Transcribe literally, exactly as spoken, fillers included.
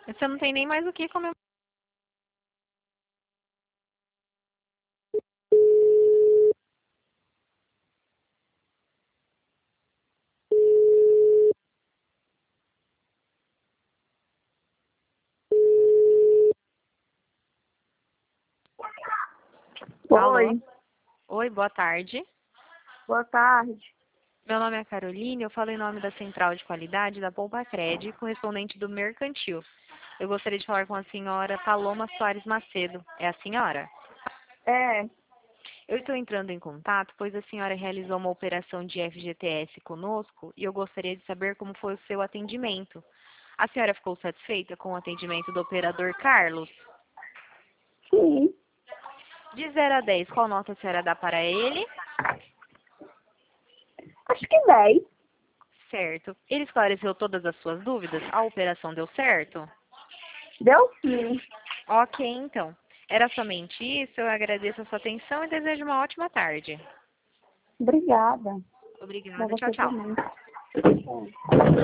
Você não tem nem mais o que comemorar. Alô? Oi, Oi, boa tarde. boa tarde. Meu nome é Caroline, eu falo em nome da Central de Qualidade da Poupa Cred, correspondente do Mercantil. Eu gostaria de falar com a senhora Paloma Soares Macedo. É a senhora? É, Eu estou entrando em contato, pois a senhora realizou uma operação de F G T S conosco e eu gostaria de saber como foi o seu atendimento. A senhora ficou satisfeita com o atendimento do operador Carlos? sim, De zero a dez, qual nota a senhora dá para ele? acho que dez. Certo. Ele esclareceu todas as suas dúvidas? A operação deu certo? Deu sim. Ok, então. Era somente isso. Eu agradeço a sua atenção e desejo uma ótima tarde. Obrigada. Pra Obrigada. Tchau, você tchau. também.